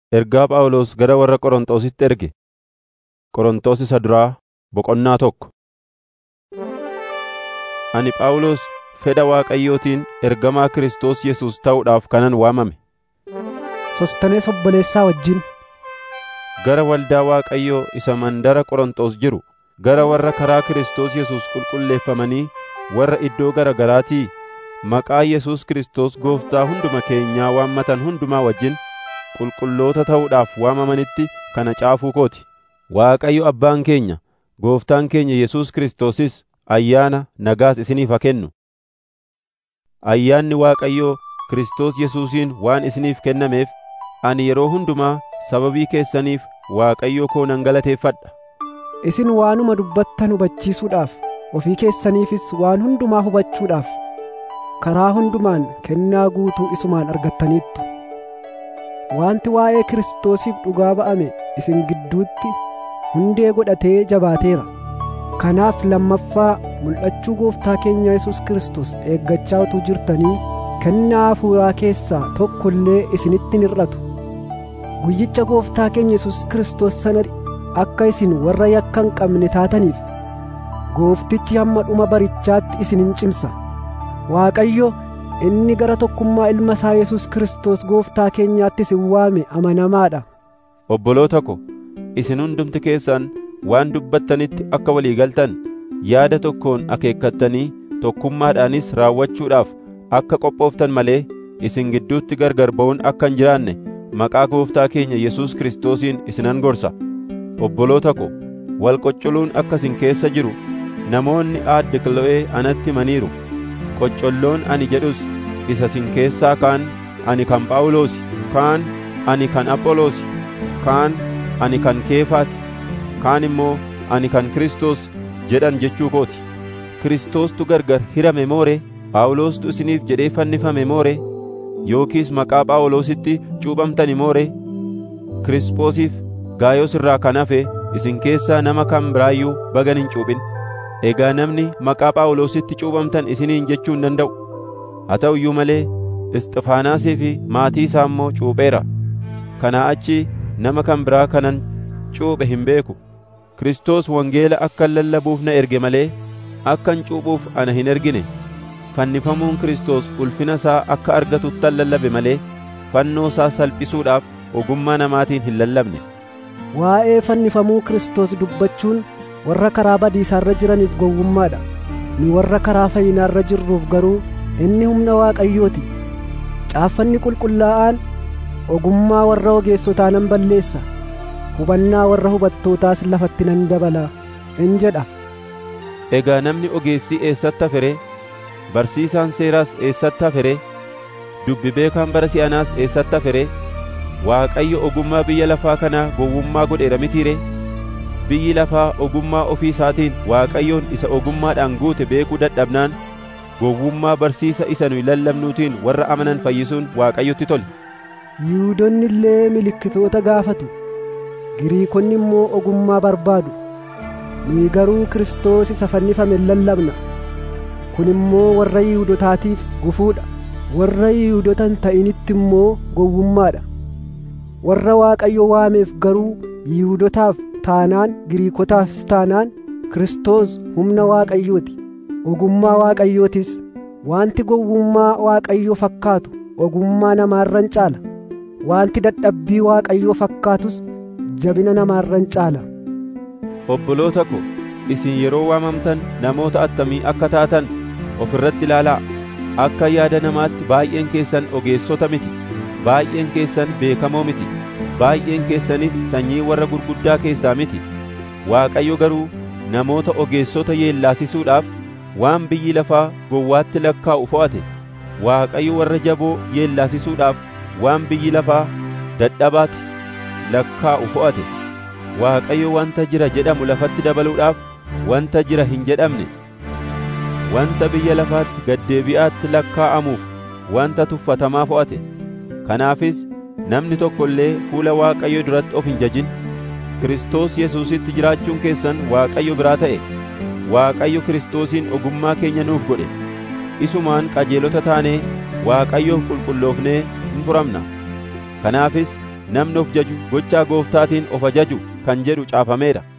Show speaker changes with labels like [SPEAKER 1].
[SPEAKER 1] Ergaa Phaawulos gara warra Qorontositti erge. Qorontos isa duraa boqonnaa 1. Ani Phaawulos fedha Waaqayyootiin ergamaa Kiristoos Yesuus ta'uudhaaf kanan waamame.
[SPEAKER 2] Sostanees obboleessaa wajjin
[SPEAKER 1] Gara waldaa Waaqayyoo isa mandara Qorontos jiru, gara warra karaa Kiristoos Yesuus qulqulleeffamanii warra iddoo gara garaatii maqaa Yesuus Kiristoos Gooftaa hunduma keenyaa waammatan hundumaa wajjin qulqulloota ta'uudhaaf waamamanitti kana caafuu kooti. Waaqayyo Abbaan keenya, Gooftaan keenya Yesuus Kiristoosis ayyaana nagaas isiniif haa kennu. Ayyaanni Waaqayyoo Kiristoos Yesuusiin waan isiniif kennameef ani yeroo hundumaa sababii keessaniif Waaqayyo koo nan galateeffadha.
[SPEAKER 2] Isin waanuma dubbattan hubachiisuudhaaf, ofii keessaniifis waan hundumaa hubachuudhaaf karaa hundumaan kennaa guutuu isumaan argattaniittu. Wanti waa'ee Kiristoosiif dhugaa ba'ame isin gidduutti hundee godhatee jabaateera. Kanaaf lammaffaa mul'achuu Gooftaa keenya Yesuus Kiristoos eeggachaa utuu jirtanii kennaa hafuuraa keessaa tokko illee isinitti hin hir'atu. Guyyicha Gooftaa keenya Yesuus Kiristoos sanatti akka isin warra yakka hin qabne taataniif Gooftichi hamma dhuma barichaatti isin hin cimsa. Waaqayyo inni gara tokkummaa Ilma isaa Yesuus Kiristoos Gooftaa keenyaatti isin waame amanamaadha.
[SPEAKER 1] Obboloota ko, isin hundumti keessan waan dubbattanitti akka walii galtan yaada tokkoon akeekkattanii tokkummaadhaanis raawwachuudhaaf akka qophooftan malee isin gidduutti gargar ba'uun akka hin jiraanne maqaa Gooftaa keenya Yesuus Kiristoosiin isinan gorsa. Obboloota ko, wal qoccoluun akka isin keessa jiru namoonni aadde Kilo'ee anatti himaniiru. Qoccolloon ani jedhus isa isin keessaa kaan ani kan Phaawulosi, kaan ani kan Apholosi, kaan ani kan Keefaati, kaan immoo ani kan Kiristoos jedhan jechuu kooti. Kiristoostu gargar hirame moore? Phaawulostu isiniif jedhee fannifame moore? Yookiis maqaa Phaawulositti cuuphamtani moore? Kirispoosiif Gaayos irraa kan hafe isin keessaa nama kan biraayyuu bagan hin cuuphin. Egaa namni maqaa Phaawulositti cuuphamtan isiniin jechuu hin danda'u. Haa ta'u iyyuu malee Isxifaanaasii fi maatii isaa immoo cuupheera. Kanaa achi nama kan biraa kanan cuuphe hin beeku. Kiristoos wangeela akkan lallabuuf na erge malee akkan cuuphuuf ana hin ergine. Fannifamuun Kiristoos ulfina isaa akka argatuttan lallabe malee fannoo isaa salphisuudhaaf ogummaa namaatiin hin lallabne.
[SPEAKER 2] Waa'ee fannifamuu Kiristoos dubbachuun warra karaa badiisaarra jiraniif gowwummaadha. Nu warra karaa fayyinaarra jirruuf garuu inni humna Waaqayyooti. Caaffanni qulqullaa'aan ogummaa warra ogeessotaa nan balleessa, hubannaa warra hubattootaas lafatti nan dabala in jedha.
[SPEAKER 1] Egaa namni ogeessii eessatti hafere? Barsiisaan seeraas eessatti hafere? Dubbi beekaan bara si'anaas eessatti hafere? Waaqayyo ogummaa biyya lafaa kanaa gowwummaa godheera mitiire? Biyyi lafaa ogummaa ofii isaatiin Waaqayyoon isa ogummaadhaan guute beekuu dadhabnaan gowwummaa barsiisa isa nuyi lallabnuutiin warra amanan fayyisuun Waaqayyotti tole.
[SPEAKER 2] Yihuudoonni illee milikkitoota gaafatu, Giriikonni immoo ogummaa barbaadu. Nuyi garuu Kiristoos isa fannifame lallabna. Kun immoo warra Yihuudootaatiif gufuudha, warra Yihuudoota hin ta'initti immoo gowwummaadha. Warra Waaqayyo waameef garuu Yihuudootaaf taanaan Giriikotaafis taanaan Kiristoos humna Waaqayyooti, ogummaa Waaqayyootis. Wanti gowwummaa Waaqayyoo fakkaatu ogummaa namaarran caala, wanti dadhabbii Waaqayyoo fakkaatus jabina namaarran caala.
[SPEAKER 1] Obboloota ko, isin yeroo waamamtan namoota attamii akka taatan of irratti ilaalaa. Akka yaada namaatti baay'een keessan ogeessota miti, baay'een keessan beekamoo miti, baay'een keessanis sanyii warra gurguddaa keessaa miti. Waaqayyo garuu namoota ogeessota yeellaasisuudhaaf waan biyyi lafaa gowwaatti lakkaa'u fo'ate. Waaqayyo warra jaboo yeellaasisuudhaaf waan biyyi lafaa dadhabaatti lakkaa'u fo'ate. Waaqayyo wanta jira jedhamu lafatti dabaluudhaaf wanta jira hin jedhamne, wanta biyya lafaatti gaddeebi'aatti lakkaa'amuuf wanta tuffatamaa fo'ate. Kanaafis namni tokko illee fuula Waaqayyoo duratti of hin jajin. Kiristoos Yesuusitti jiraachuun keessan Waaqayyo biraa ta'e. Waaqayyo Kiristoosiin ogummaa keenya nuuf godhe. Isumaan qajeelota taanee Waaqayyoof qulqulloofnee hin furamna. Kanaafis namni of jaju gochaa Gooftaatiin of ajaju kan jedhu caafameera.